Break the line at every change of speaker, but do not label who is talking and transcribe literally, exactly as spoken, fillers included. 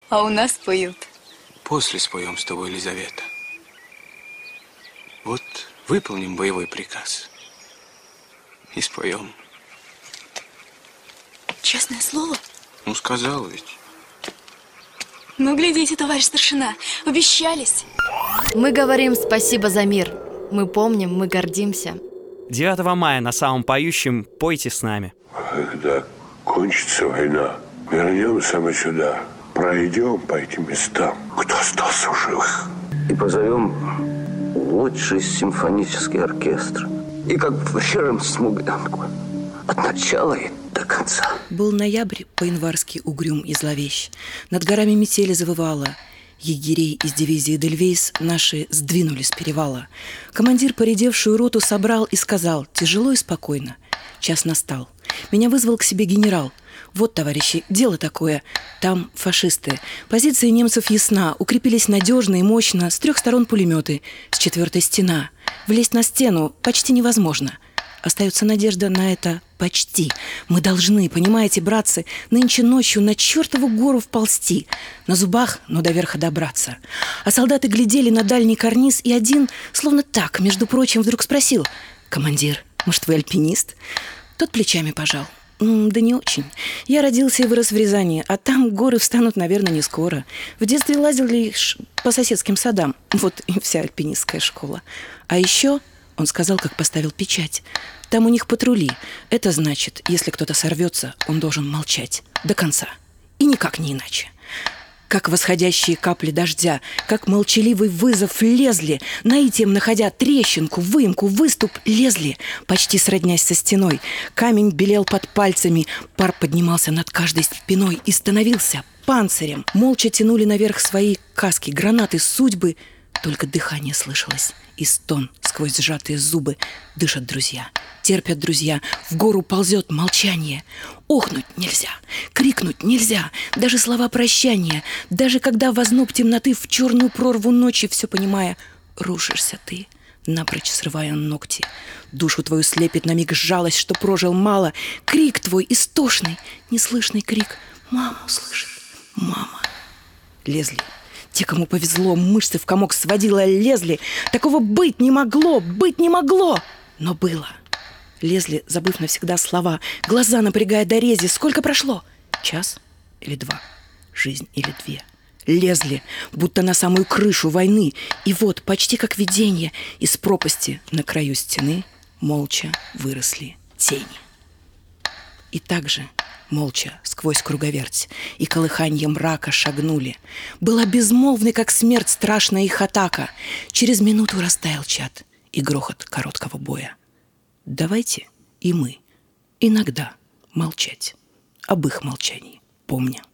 А у нас поют.
После споем с тобой, Елизавета. Вот выполним боевой приказ и споем.
Честное слово?
Ну, сказал ведь.
Ну, глядите, товарищ старшина, обещались.
Мы говорим спасибо за мир. Мы помним, мы гордимся.
девятого мая на самом поющем пойте с нами.
Когда кончится война, вернемся мы сюда, пройдем по этим местам, кто остался в живых.
И позовем лучший симфонический оркестр. И как в сером смуглянку. От начала и до конца.
Был ноябрь по-январски угрюм и зловещ. Над горами метели завывала. Егерей из дивизии Дельвейс наши сдвинули с перевала. Командир поредевшую роту собрал и сказал тяжело и спокойно: час настал. Меня вызвал к себе генерал. Вот, товарищи, дело такое. Там фашисты. Позиция немцев ясна. Укрепились надежно и мощно. С трех сторон пулеметы. С четвертой стена. Влезть на стену почти невозможно. Остается надежда на это почти. Мы должны, понимаете, братцы, нынче ночью на чертову гору вползти. На зубах, но до верха добраться. А солдаты глядели на дальний карниз, и один, словно так, между прочим, вдруг спросил: «Командир, может, вы альпинист?» Тот плечами пожал. Да не очень. Я родился и вырос в Рязани, а там горы встанут, наверное, не скоро. В детстве лазил лишь по соседским садам. Вот и вся альпинистская школа. А еще, он сказал, как поставил печать, там у них патрули. Это значит, если кто-то сорвется, он должен молчать до конца. И никак не иначе. Как восходящие капли дождя, как молчаливый вызов лезли, наитием находя трещинку, выемку, выступ, лезли, почти сроднясь со стеной. Камень белел под пальцами, пар поднимался над каждой спиной и становился панцирем. Молча тянули наверх свои каски, гранаты, судьбы. Только дыхание слышалось и стон сквозь сжатые зубы. Дышат друзья, терпят друзья, в гору ползет молчание. Охнуть нельзя, крикнуть нельзя, даже слова прощания. Даже когда возноб темноты в черную прорву ночи, все понимая, рушишься ты, напрочь срывая ногти. Душу твою слепит на миг жалость, что прожил мало. Крик твой истошный, неслышный крик: «Мама услышит, мама!» Лезли те, кому повезло, мышцы в комок сводила, лезли. Такого быть не могло, быть не могло, но было. Лезли, забыв навсегда слова, глаза напрягая до рези. Сколько прошло? Час или два? Жизнь или две? Лезли, будто на самую крышу войны. И вот, почти как видение, из пропасти на краю стены молча выросли тени. И так же молча сквозь круговерть и колыханье мрака шагнули. Была безмолвной, как смерть, страшная их атака. Через минуту растаял чад и грохот короткого боя. Давайте и мы иногда молчать об их молчании, помня.